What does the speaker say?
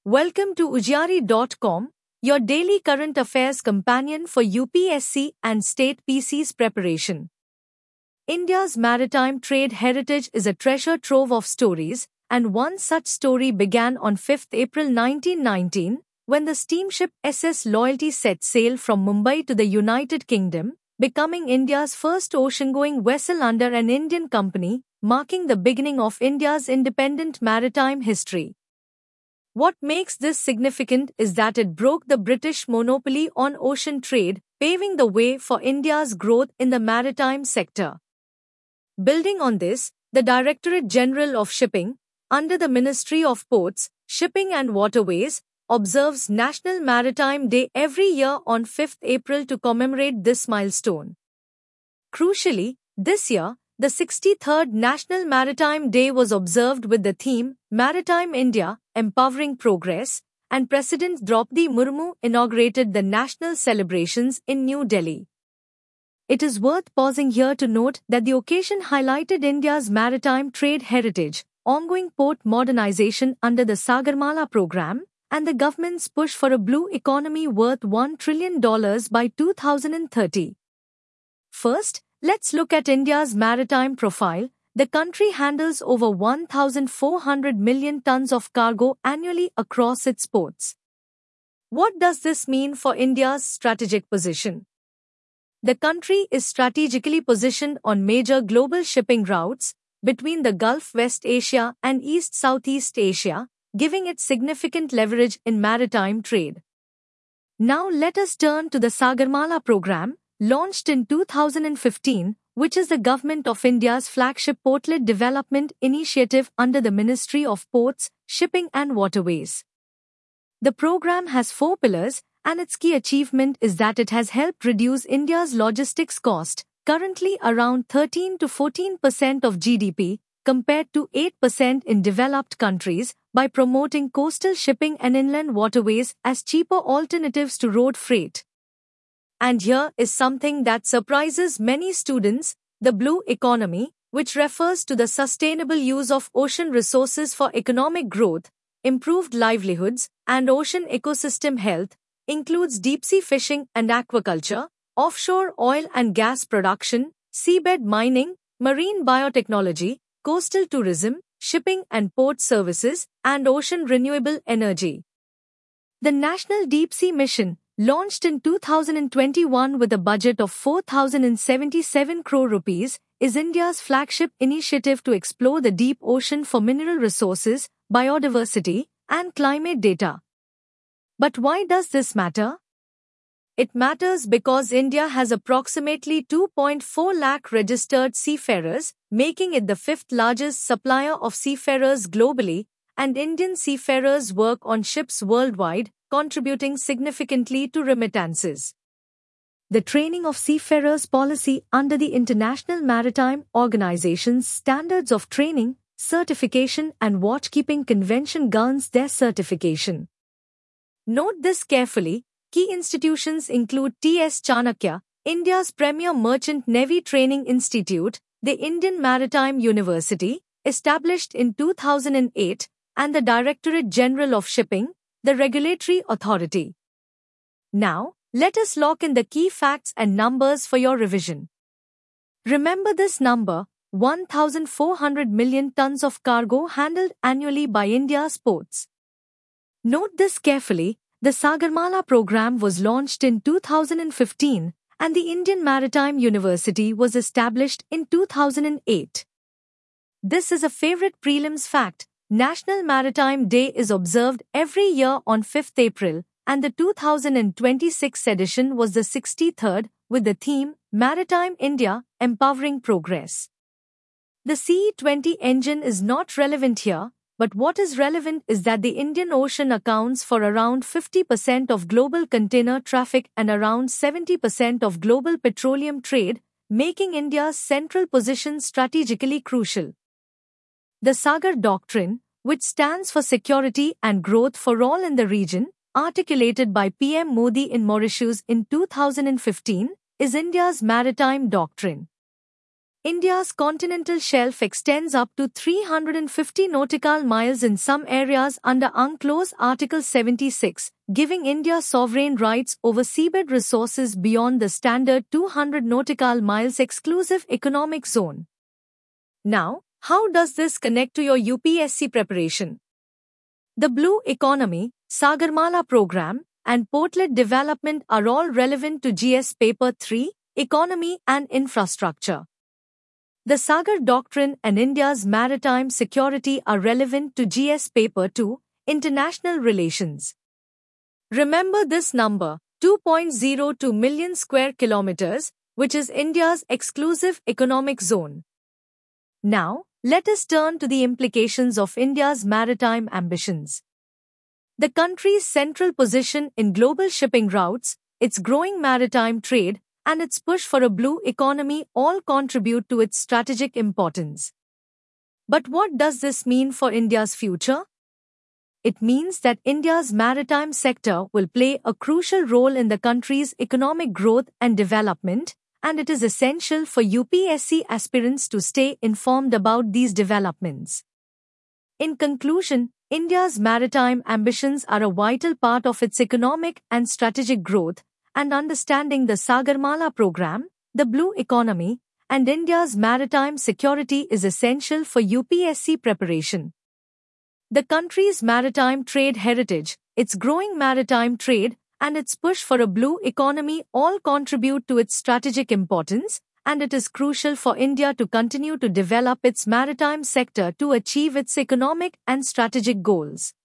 Welcome to Ujjari.com, your daily current affairs companion for UPSC and state PC's preparation. India's maritime trade heritage is a treasure trove of stories, and one such story began on 5th April 1919, when the steamship SS Loyalty set sail from Mumbai to the United Kingdom, becoming India's first ocean-going vessel under an Indian company, marking the beginning of India's independent maritime history. What makes this significant is that it broke the British monopoly on ocean trade, paving the way for India's growth in the maritime sector. Building on this, the Directorate General of Shipping, under the Ministry of Ports, Shipping and Waterways, observes National Maritime Day every year on 5th April to commemorate this milestone. Crucially, this year, the 63rd National Maritime Day was observed with the theme, Maritime India, Empowering Progress, and President Draupadi Murmu inaugurated the national celebrations in New Delhi. It is worth pausing here to note that the occasion highlighted India's maritime trade heritage, ongoing port modernization under the Sagarmala program, and the government's push for a blue economy worth $1 trillion by 2030. First, let's look at India's maritime profile. The country handles over 1,400 million tons of cargo annually across its ports. What does this mean for India's strategic position? The country is strategically positioned on major global shipping routes between the Gulf, West Asia, and East-Southeast Asia, giving it significant leverage in maritime trade. Now let us turn to the Sagarmala program, launched in 2015, which is the Government of India's flagship port-led development initiative under the Ministry of Ports, Shipping and Waterways. The program has 4 pillars, and its key achievement is that it has helped reduce India's logistics cost, currently around 13 to 14% of GDP, compared to 8% in developed countries, by promoting coastal shipping and inland waterways as cheaper alternatives to road freight. And here is something that surprises many students, the blue economy, which refers to the sustainable use of ocean resources for economic growth, improved livelihoods, and ocean ecosystem health, includes deep-sea fishing and aquaculture, offshore oil and gas production, seabed mining, marine biotechnology, coastal tourism, shipping and port services, and ocean renewable energy. The National Deep Sea Mission, launched in 2021 with a budget of 4,077 crore rupees, is India's flagship initiative to explore the deep ocean for mineral resources, biodiversity, and climate data. But why does this matter? It matters because India has approximately 2.4 lakh registered seafarers, making it the 5th largest supplier of seafarers globally, and Indian seafarers work on ships worldwide, contributing significantly to remittances. The training of seafarers policy under the International Maritime Organization's Standards of Training, Certification and Watchkeeping Convention governs their certification. Note this carefully. Key institutions include T.S. Chanakya, India's premier merchant navy training institute, the Indian Maritime University, established in 2008, and the Directorate General of Shipping, the regulatory authority. Now, let us lock in the key facts and numbers for your revision. Remember this number, 1,400 million tons of cargo handled annually by India's ports. Note this carefully. The Sagarmala program was launched in 2015, and the Indian Maritime University was established in 2008. This is a favorite prelims fact. National Maritime Day is observed every year on 5th April, and the 2026 edition was the 63rd, with the theme, Maritime India, Empowering Progress. The CE20 engine is not relevant here, but what is relevant is that the Indian Ocean accounts for around 50% of global container traffic and around 70% of global petroleum trade, making India's central position strategically crucial. The Sagar Doctrine, which stands for Security and Growth for All in the region, articulated by PM Modi in Mauritius in 2015, is India's maritime doctrine. India's continental shelf extends up to 350 nautical miles in some areas under UNCLOS Article 76, giving India sovereign rights over seabed resources beyond the standard 200 nautical miles exclusive economic zone. Now, how does this connect to your UPSC preparation? The Blue Economy, Sagarmala Program, and Portlet Development are all relevant to GS Paper 3, Economy and Infrastructure. The Sagar Doctrine and India's maritime security are relevant to GS Paper 2, International Relations. Remember this number, 2.02 million square kilometers, which is India's exclusive economic zone. Now, let us turn to the implications of India's maritime ambitions. The country's central position in global shipping routes, its growing maritime trade, and its push for a blue economy all contribute to its strategic importance. But what does this mean for India's future? It means that India's maritime sector will play a crucial role in the country's economic growth and development, and it is essential for UPSC aspirants to stay informed about these developments. In conclusion, India's maritime ambitions are a vital part of its economic and strategic growth, and understanding the Sagarmala program, the blue economy, and India's maritime security is essential for UPSC preparation. The country's maritime trade heritage, its growing maritime trade, and its push for a blue economy all contribute to its strategic importance, and it is crucial for India to continue to develop its maritime sector to achieve its economic and strategic goals.